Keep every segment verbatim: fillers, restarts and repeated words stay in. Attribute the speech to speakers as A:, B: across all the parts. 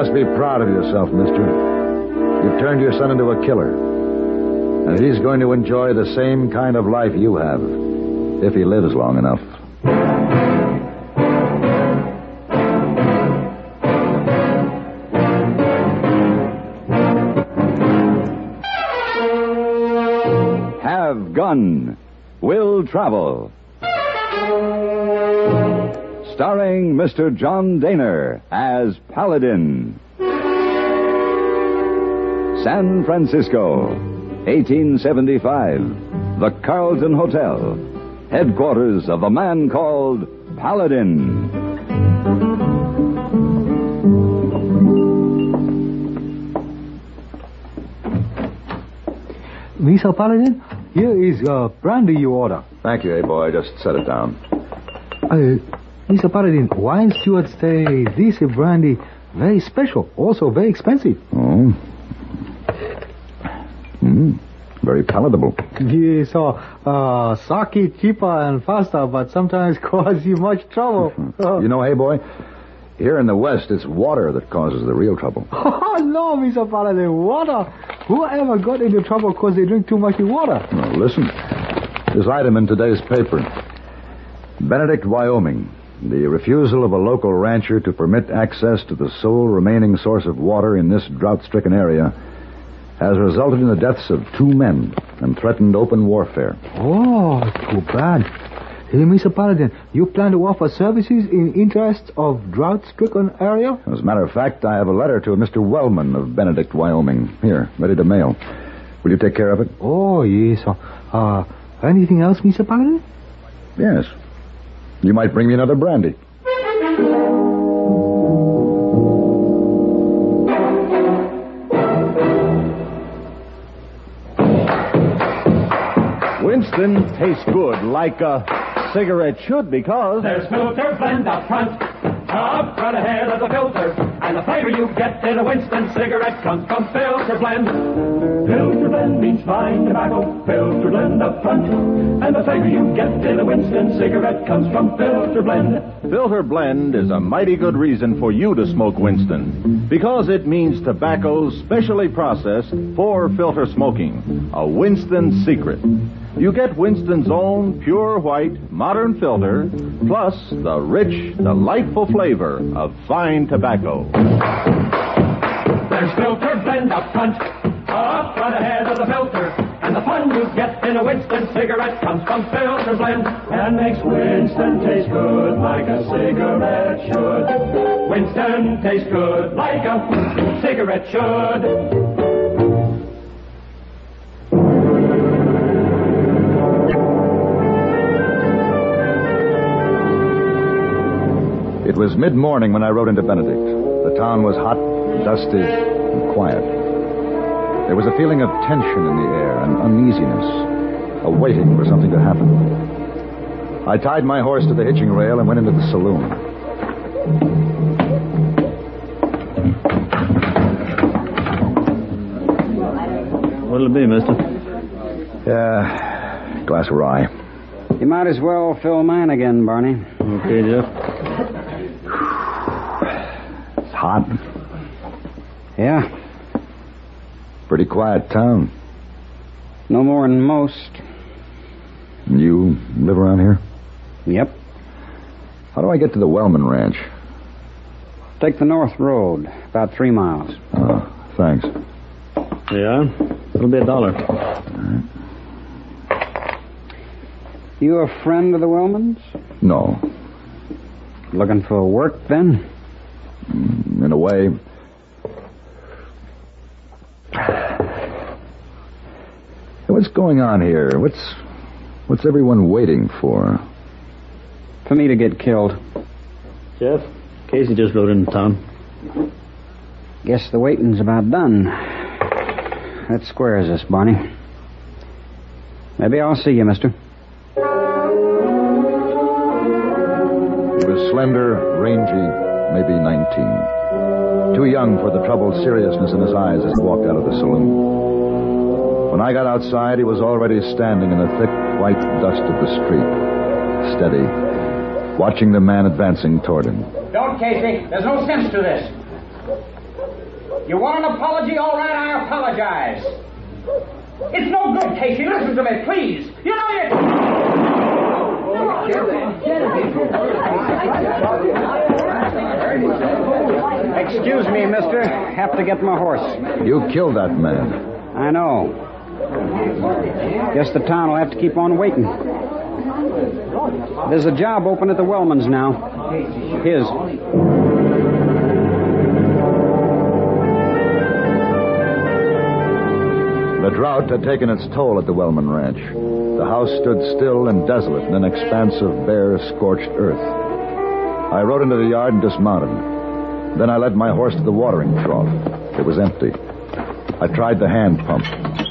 A: must be proud of yourself, mister. You've turned your son into a killer. And he's going to enjoy the same kind of life you have, if he lives long enough.
B: Have Gun. Will Travel. Starring Mister John Daner as Paladin. San Francisco, eighteen seventy-five. The Carlton Hotel, headquarters of the man called Paladin.
C: Mister Paladin, here is uh, brandy you order.
A: Thank you, hey boy. Just set it down.
C: Uh, Mister Paladin, wine stewards say this brandy very special, also very expensive.
A: Oh. Mm, very palatable.
C: Yes, so, uh, sake cheaper and faster, but sometimes cause you much trouble.
A: You know, hey boy, here in the West, it's water that causes the real trouble.
C: Oh, no, Mister Paladin, water. Whoever got into trouble because they drink too much water?
A: Now, listen. This item in today's paper. Benedict, Wyoming. The refusal of a local rancher to permit access to the sole remaining source of water in this drought-stricken area has resulted in the deaths of two men and threatened open warfare.
C: Oh, too bad. Hey, Mister Paladin, you plan to offer services in interest of drought-stricken area?
A: As a matter of fact, I have a letter to a Mister Wellman of Benedict, Wyoming. Here, ready to mail. Will you take care of it?
C: Oh, yes. Uh, anything else, Mister Paladin?
A: Yes. You might bring me another brandy.
D: Winston tastes good like a cigarette should because
E: there's filter blend up front, up front ahead of the filter, and the flavor you get in a Winston cigarette comes from filter blend. Filter blend means fine tobacco, filter blend up front, and the flavor you get in a Winston cigarette comes from filter blend.
D: Filter blend is a mighty good reason for you to smoke Winston, because it means tobacco specially processed for filter smoking, a Winston secret. You get Winston's own pure white, modern filter, plus the rich, delightful flavor of fine tobacco.
E: There's filter blend up front, up front ahead of the filter, and the fun you get in a Winston cigarette comes from filter blend, and makes Winston taste good like a cigarette should. Winston tastes good like a cigarette should.
A: It was mid-morning when I rode into Benedict. The town was hot, dusty, and quiet. There was a feeling of tension in the air and uneasiness, a waiting for something to happen. I tied my horse to the hitching rail and went into the saloon.
F: What'll it be, mister?
A: Yeah, glass of rye.
G: You might as well fill mine again, Barney.
F: Okay, Jeff.
A: Hot.
G: Yeah.
A: Pretty quiet town.
G: No more than most.
A: You live around here?
G: Yep.
A: How do I get to the Wellman Ranch?
G: Take the North Road, about three miles.
A: Oh, thanks.
F: Yeah? It'll be a dollar.
A: All right.
G: You a friend of the Wellmans?
A: No.
G: Looking for work, then?
A: In a way. What's going on here? What's what's everyone waiting for?
G: For me to get killed.
F: Jeff, Casey just rode into town.
G: Guess the waiting's about done. That squares us, Barney. Maybe I'll see you, mister.
A: He was slender, rangy, maybe nineteen. Too young for the troubled seriousness in his eyes as he walked out of the saloon. When I got outside, he was already standing in the thick, white dust of the street, steady, watching the man advancing toward him.
H: Don't, Casey. There's no sense to this. You want an apology? All right, I apologize. It's no good, Casey. Listen to me, please. You know you...
G: Excuse me, mister. Have to get my horse.
A: You killed that man.
G: I know. Guess the town will have to keep on waiting. There's a job open at the Wellmans now. His.
A: The drought had taken its toll at the Wellman Ranch. The house stood still and desolate in an expanse of bare, scorched earth. I rode into the yard and dismounted. Then I led my horse to the watering trough. It was empty. I tried the hand pump.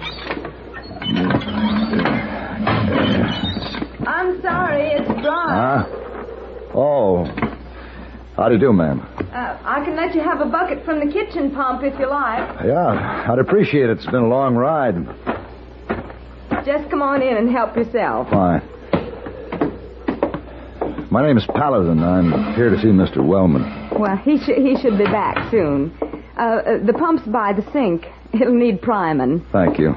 I: I'm sorry, it's dry.
A: Huh? Oh. How do you do, ma'am?
I: Uh, I can let you have a bucket from the kitchen pump if you like.
A: Yeah, I'd appreciate it. It's been a long ride.
I: Just come on in and help yourself.
A: Fine. My name is Paladin. I'm here to see Mister Wellman.
I: Well, he, sh- he should be back soon. Uh, uh, the pump's by the sink. It'll need priming.
A: Thank you.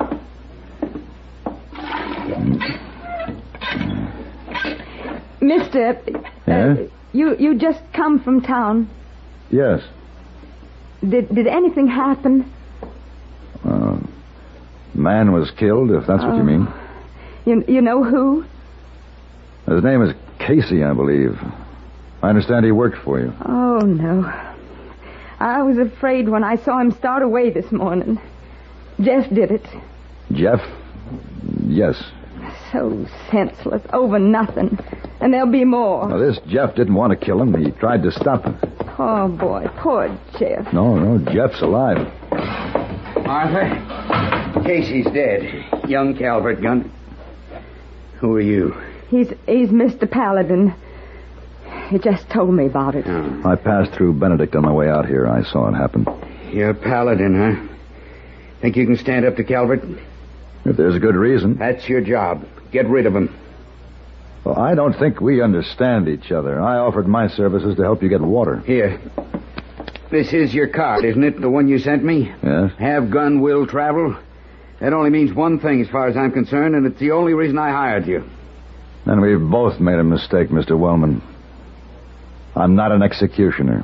I: Mister,
A: Yeah?
I: uh, you you just come from town.
A: Yes.
I: Did did anything happen?
A: Uh, man was killed, if that's what
I: Oh.
A: you mean.
I: You you know who?
A: His name is Casey, I believe. I understand he worked for you.
I: Oh no. I was afraid when I saw him start away this morning. Jeff did it.
A: Jeff? Yes.
I: So senseless, over nothing. And there'll be more.
A: Now, this Jeff didn't want to kill him. He tried to stop him.
I: Oh, boy, poor Jeff.
A: No, no, Jeff's alive.
G: Martha, Casey's dead. Young Calvert gun. Who are you?
I: He's he's Mister Paladin. He just told me about it.
G: Oh.
A: I passed through Benedict on my way out here. I saw it happen.
G: You're Paladin, huh? Think you can stand up to Calvert?
A: If there's a good reason.
G: That's your job. Get rid of him.
A: Well, I don't think we understand each other. I offered my services to help you get water.
G: Here. This is your card, isn't it? The one you sent me?
A: Yes?
G: Have gun, will travel. That only means one thing as far as I'm concerned, and it's the only reason I hired you.
A: Then we've both made a mistake, Mister Wellman. I'm not an executioner.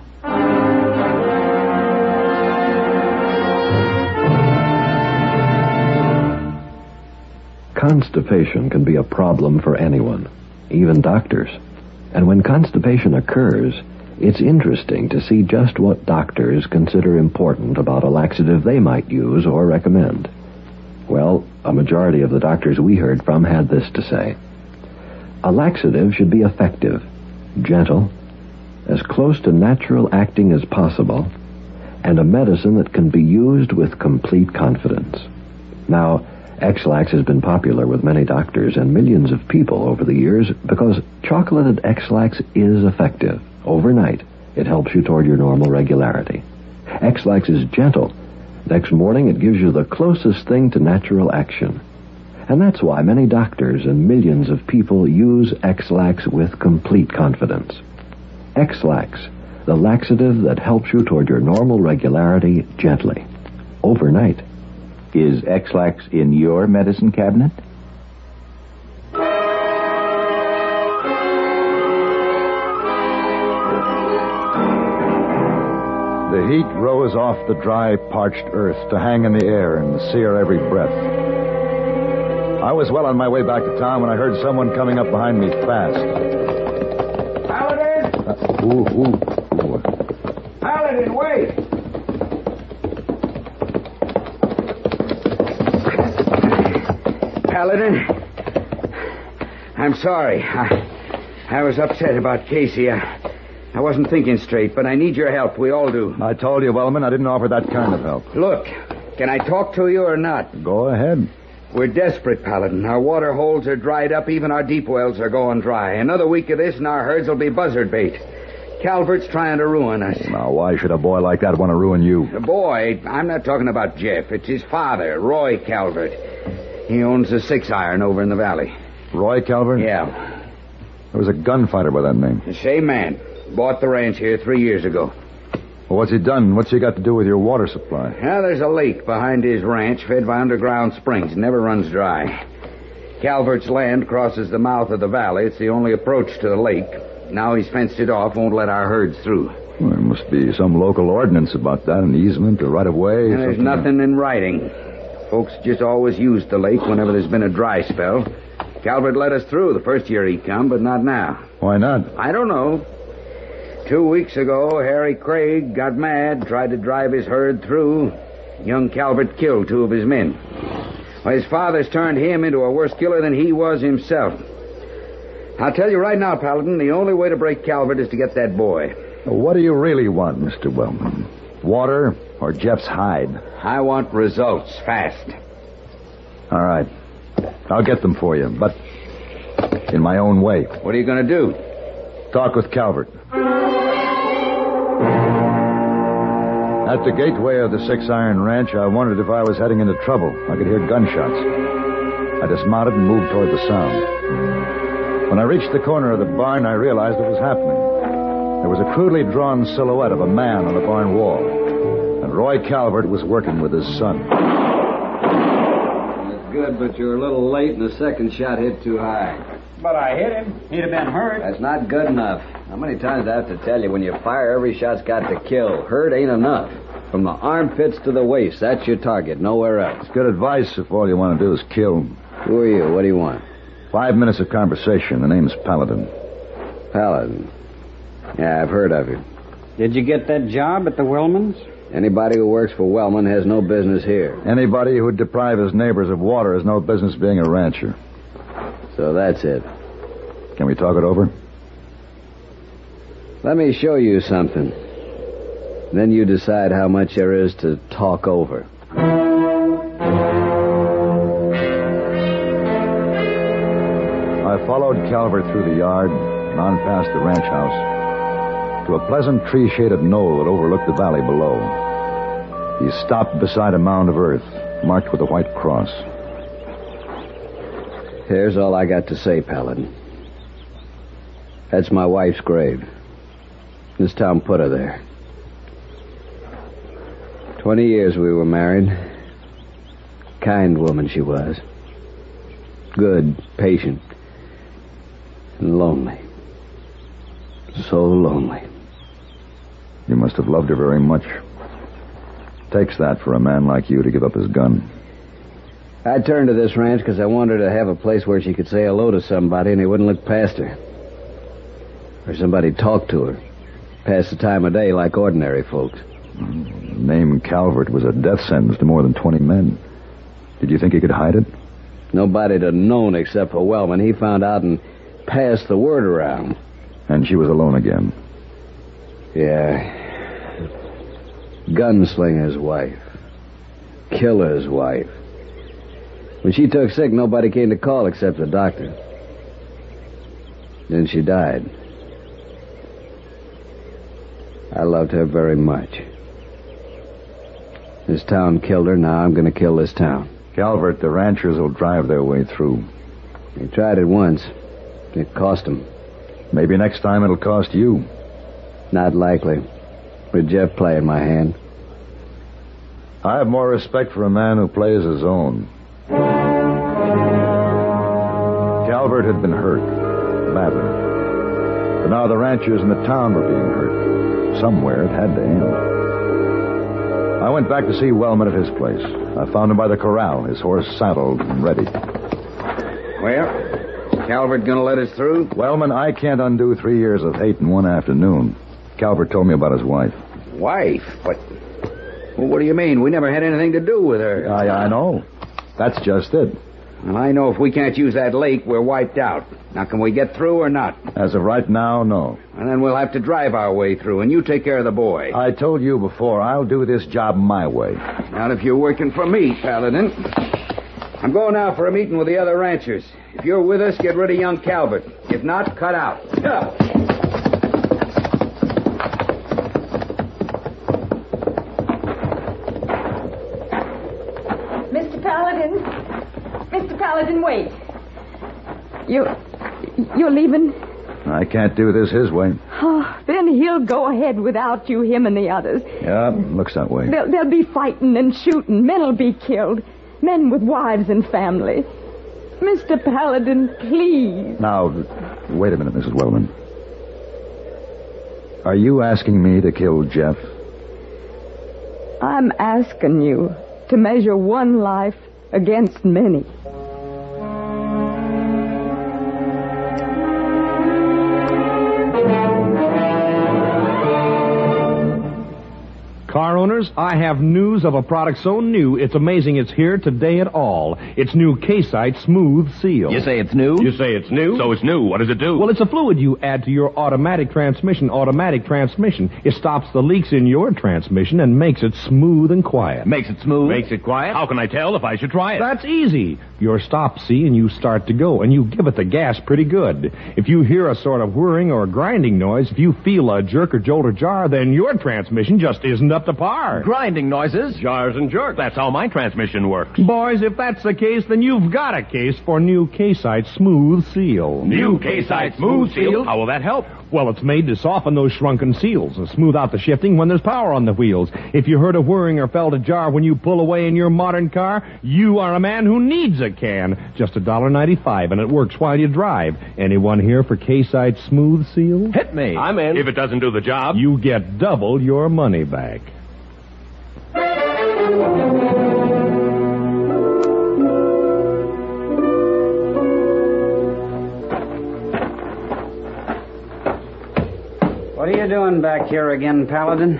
J: Constipation can be a problem for anyone, even doctors. And when constipation occurs, it's interesting to see just what doctors consider important about a laxative they might use or recommend. Well, a majority of the doctors we heard from had this to say. A laxative should be effective, gentle, as close to natural acting as possible, and a medicine that can be used with complete confidence. Now, X-Lax has been popular with many doctors and millions of people over the years because chocolated X-Lax is effective. Overnight, it helps you toward your normal regularity. X-Lax is gentle. Next morning, it gives you the closest thing to natural action. And that's why many doctors and millions of people use X-Lax with complete confidence. X-Lax, the laxative that helps you toward your normal regularity gently. Overnight.
K: Is X-Lax in your medicine cabinet?
A: The heat rose off the dry, parched earth to hang in the air and sear every breath. I was well on my way back to town when I heard someone coming up behind me fast.
G: Paladin!
A: Uh, ooh, ooh, ooh.
G: Paladin, wait! Paladin, I'm sorry. I, I was upset about Casey. I, I wasn't thinking straight, but I need your help. We all do.
A: I told you, Wellman, I didn't offer that kind of help.
G: Look, can I talk to you or not?
A: Go ahead.
G: We're desperate, Paladin. Our water holes are dried up. Even our deep wells are going dry. Another week of this and our herds will be buzzard bait. Calvert's trying to ruin us.
A: Now, why should a boy like that want to ruin you?
G: The boy, I'm not talking about Jeff. It's his father, Roy Calvert. He owns the Six Iron over in the valley.
A: Roy Calvert?
G: Yeah.
A: There was a gunfighter by that name.
G: The same man. Bought the ranch here three years ago.
A: Well, what's he done? What's he got to do with your water supply?
G: Now, there's a lake behind his ranch fed by underground springs. It never runs dry. Calvert's land crosses the mouth of the valley. It's the only approach to the lake. Now he's fenced it off, won't let our herds through.
A: Well, there must be some local ordinance about that, an easement or right-of-way.
G: And there's nothing in writing. Folks just always used the lake whenever there's been a dry spell. Calvert let us through the first year he come, but not now.
A: Why not?
G: I don't know. Two weeks ago, Harry Craig got mad, tried to drive his herd through. Young Calvert killed two of his men. Well, his father's turned him into a worse killer than he was himself. I'll tell you right now, Paladin, the only way to break Calvert is to get that boy.
A: What do you really want, Mister Wellman? Water or Jeff's hide?
G: I want results, fast.
A: All right. I'll get them for you, but in my own way.
G: What are you going to do?
A: Talk with Calvert. At the gateway of the Six Iron Ranch, I wondered if I was heading into trouble. I could hear gunshots. I dismounted and moved toward the sound. When I reached the corner of the barn, I realized what was happening. There was a crudely drawn silhouette of a man on the barn wall, and Roy Calvert was working with his son.
L: That's good, but you're a little late, and the second shot hit too high.
H: But I hit him. He'd have been hurt.
L: That's not good enough. How many times do I have to tell you, when you fire, every shot's got to kill. Hurt ain't enough. From the armpits to the waist, that's your target, nowhere else.
A: It's good advice if all you want to do is kill.
L: Who are you? What do you want?
A: Five minutes of conversation. The name's Paladin.
L: Paladin. Yeah, I've heard of you.
M: Did you get that job at the Wellmans?
L: Anybody who works for Wellman has no business here.
A: Anybody who would deprive his neighbors of water has no business being a rancher.
L: So that's it.
A: Can we talk it over?
L: Let me show you something. Then you decide how much there is to talk over.
A: I followed Calvert through the yard and on past the ranch house to a pleasant tree-shaded knoll that overlooked the valley below. He stopped beside a mound of earth marked with a white cross.
L: Here's all I got to say, Paladin. That's my wife's grave. This town put her there. Twenty years we were married. Kind woman she was. Good, patient, and lonely. So lonely.
A: You must have loved her very much. Takes that for a man like you to give up his gun.
L: I turned to this ranch because I wanted her to have a place where she could say hello to somebody and they wouldn't look past her. Or somebody talk to her. Pass the time of day like ordinary folks.
A: The name Calvert was a death sentence to more than twenty men. Did you think he could hide it?
L: Nobody'd have known except for Wellman. He found out and passed the word around.
A: And she was alone again.
L: Yeah. Gunslinger's wife. Killer's wife. When she took sick, nobody came to call except the doctor. Then she died. I loved her very much. This town killed her, now I'm going to kill this town.
A: Calvert, the ranchers will drive their way through.
L: They tried it once. It cost them.
A: Maybe next time it'll cost you.
L: Not likely. With Jeff playing my hand.
A: I have more respect for a man who plays his own. Calvert had been hurt. Badly. But now the ranchers in the town were being hurt. Somewhere it had to end. I went back to see Wellman at his place. I found him by the corral, his horse saddled and ready.
G: Well, Calvert gonna let us through?
A: Wellman, I can't undo three years of hate in one afternoon. Calvert told me about his wife.
G: Wife? But, well, what do you mean? We never had anything to do with her.
A: I, I know. That's just it.
G: Well, I know if we can't use that lake, we're wiped out. Now, can we get through or not?
A: As of right now, no.
G: And then we'll have to drive our way through, and you take care of the boy.
A: I told you before, I'll do this job my way.
G: Not if you're working for me, Paladin. I'm going now for a meeting with the other ranchers. If you're with us, get rid of young Calvert. If not, cut out. Yeah.
I: Mister Paladin. Mister Paladin, wait. You... You're leaving?
A: I can't do this his way.
I: Oh, Bill. then he'll go ahead without you, him and the others.
A: Yeah, looks that way.
I: They'll, they'll be fighting and shooting. Men will be killed. Men with wives and family. Mister Paladin, please.
A: Now, wait a minute, Missus Wellman. Are you asking me to kill Jeff?
I: I'm asking you to measure one life against many.
N: Car owners, I have news of a product so new, it's amazing it's here today at all. It's new K-Site Smooth Seal.
O: You say it's new?
N: You say it's new?
O: So it's new. What does it do?
N: Well, it's a fluid you add to your automatic transmission. Automatic transmission. It stops the leaks in your transmission and makes it smooth and quiet.
O: Makes it smooth?
N: Makes it quiet?
O: How can I tell if I should try it?
N: That's easy. Your stop, see, and you start to go, and you give it the gas pretty good. If you hear a sort of whirring or grinding noise, if you feel a jerk or jolt or jar, then your transmission just isn't up to par.
O: Grinding noises?
N: Jars and jerks.
O: That's how my transmission works.
N: Boys, if that's the case, then you've got a case for new K-Site Smooth Seal.
O: New K-Site Smooth Seal? How will that help?
N: Well, it's made to soften those shrunken seals and smooth out the shifting when there's power on the wheels. If you heard a whirring or felt a jar when you pull away in your modern car, you are a man who needs a can. Just a dollar ninety-five, and it works while you drive. Anyone here for K-Site Smooth Seal?
O: Hit me.
N: I'm in.
O: If it doesn't do the job,
N: you get double your money back.
M: What are you doing back here again, Paladin?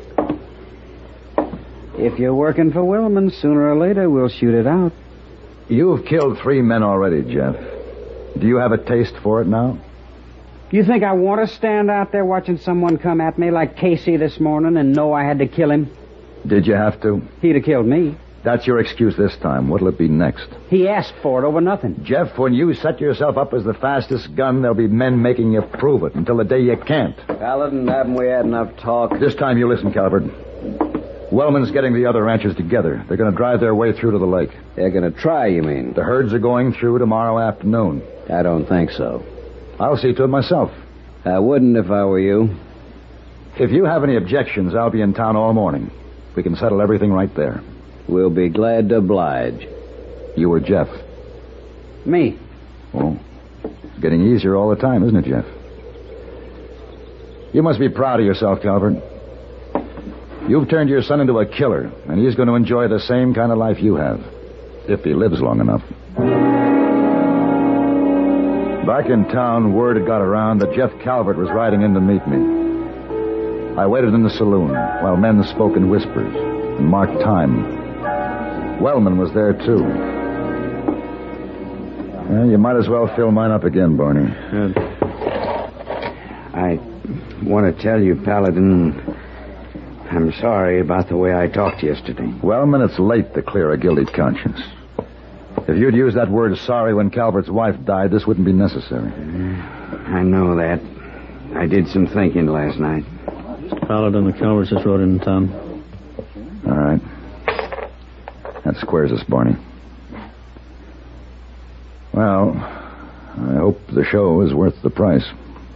M: If you're working for Willman, sooner or later we'll shoot it out.
A: You've killed three men already, Jeff. Do you have a taste for it now?
M: You think I want to stand out there watching someone come at me like Casey this morning and know I had to kill him?
A: Did you have to?
M: He'd have killed me.
A: That's your excuse this time. What'll it be next?
M: He asked for it over nothing.
A: Jeff, when you set yourself up as the fastest gun, there'll be men making you prove it until the day you can't.
L: Paladin, haven't we had enough talk?
A: This time you listen, Calvert. Wellman's getting the other ranchers together. They're going to drive their way through to the lake.
L: They're going to try, you mean?
A: The herds are going through tomorrow afternoon.
L: I don't think so.
A: I'll see to it myself.
L: I wouldn't if I were you.
A: If you have any objections, I'll be in town all morning. We can settle everything right there.
L: We'll be glad to oblige.
A: You or Jeff?
M: Me.
A: Well, it's getting easier all the time, isn't it, Jeff? You must be proud of yourself, Calvert. You've turned your son into a killer, and he's going to enjoy the same kind of life you have, if he lives long enough. Back in town, word had got around that Jeff Calvert was riding in to meet me. I waited in the saloon while men spoke in whispers and marked time. Wellman was there, too. Well, you might as well fill mine up again, Barney.
G: Uh, I want to tell you, Paladin, I'm sorry about the way I talked yesterday.
A: Wellman, it's late to clear a guilty conscience. If you'd used that word sorry when Calvert's wife died, this wouldn't be necessary.
G: I know that. I did some thinking last night.
F: Paladin, the Calverts just rode into town.
A: All right. That squares us, Barney. Well, I hope the show is worth the price.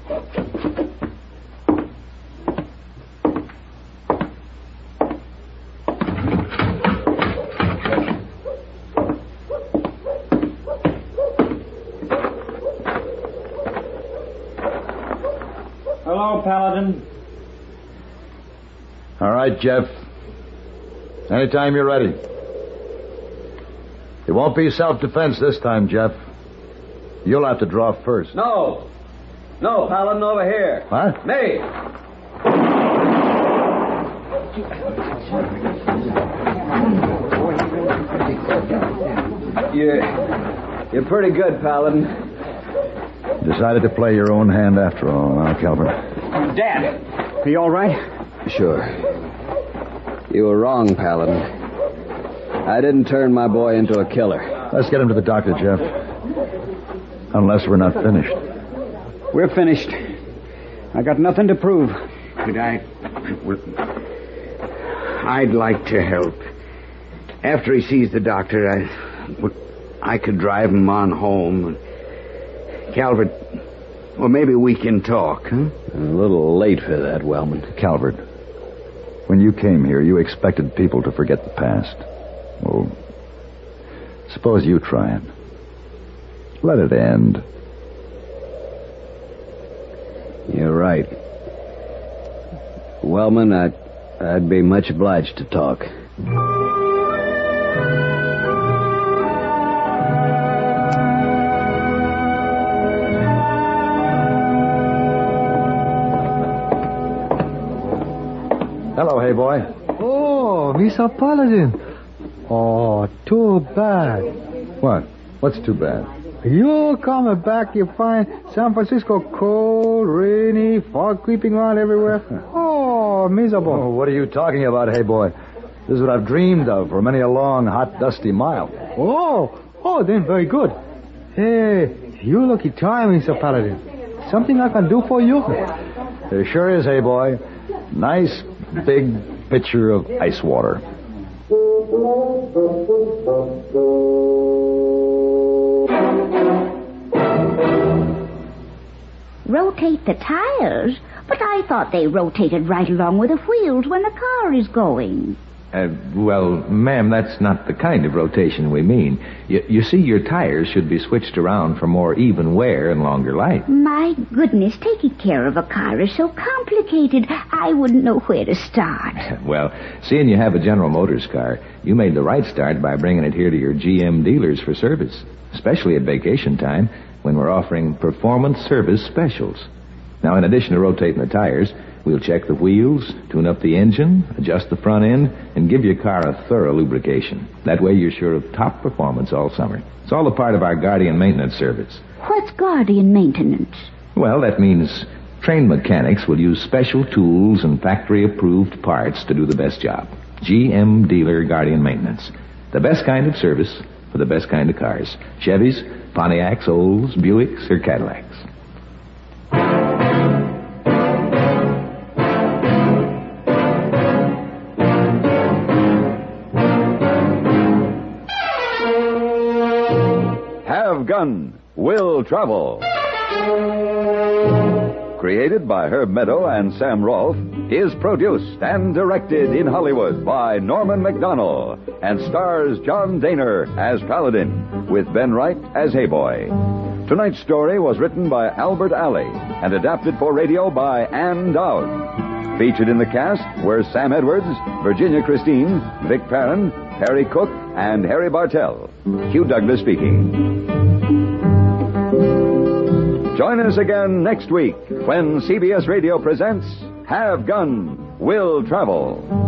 M: Hello, Paladin.
A: All right, Jeff. Anytime you're ready. It won't be self-defense this time, Jeff. You'll have to draw first.
L: No. No, Paladin, over here.
A: What?
L: Me. You're, you're pretty good, Paladin.
A: Decided to play your own hand after all, huh, Calvert?
M: Dad, are you all right?
L: Sure. You were wrong, Paladin. I didn't turn my boy into a killer.
A: Let's get him to the doctor, Jeff. Unless we're not finished.
M: We're finished. I got nothing to prove.
G: Could I... I'd like to help. After he sees the doctor, I... I could drive him on home. Calvert, Well, maybe we can talk, huh?
L: A little late for that, Wellman.
A: Calvert, when you came here, you expected people to forget the past. Well, suppose you try it. Let it end.
L: You're right. Wellman, I'd, I'd be much obliged to talk.
A: Hello, hey boy.
C: Oh, Mister Paladin. Oh, too bad.
A: What? What's too bad?
C: You coming back, you find San Francisco cold, rainy, fog creeping around everywhere. Oh, miserable.
A: Oh, what are you talking about, hey boy? This is what I've dreamed of for many a long, hot, dusty mile.
C: Oh, oh, then very good. Hey, you lucky time, Mister Paladin. Something I can do for you?
A: There sure is, hey boy. Nice, big pitcher of ice water.
P: Rotate the tires? But I thought they rotated right along with the wheels when the car is going.
K: Uh, well, ma'am, that's not the kind of rotation we mean. You, you see, your tires should be switched around for more even wear and longer life.
P: My goodness, taking care of a car is so complicated, I wouldn't know where to start.
K: Well, seeing you have a General Motors car, you made the right start by bringing it here to your G M dealers for service, especially at vacation time when we're offering performance service specials. Now, in addition to rotating the tires, we'll check the wheels, tune up the engine, adjust the front end, and give your car a thorough lubrication. That way you're sure of top performance all summer. It's all a part of our Guardian maintenance service.
P: What's Guardian maintenance?
K: Well, that means trained mechanics will use special tools and factory-approved parts to do the best job. G M Dealer Guardian Maintenance. The best kind of service for the best kind of cars. Chevys, Pontiacs, Olds, Buicks, or Cadillacs.
B: Have Gun Will Travel. Created by Herb Meadow and Sam Rolfe, is produced and directed in Hollywood by Norman McDonnell and stars John Daner as Paladin with Ben Wright as Hey Boy. Tonight's story was written by Albert Alley and adapted for radio by Ann Dowd. Featured in the cast were Sam Edwards, Virginia Christine, Vic Perrin, Harry Cook, and Harry Bartell. Hugh Douglas speaking. Join us again next week when C B S Radio presents Have Gun Will Travel.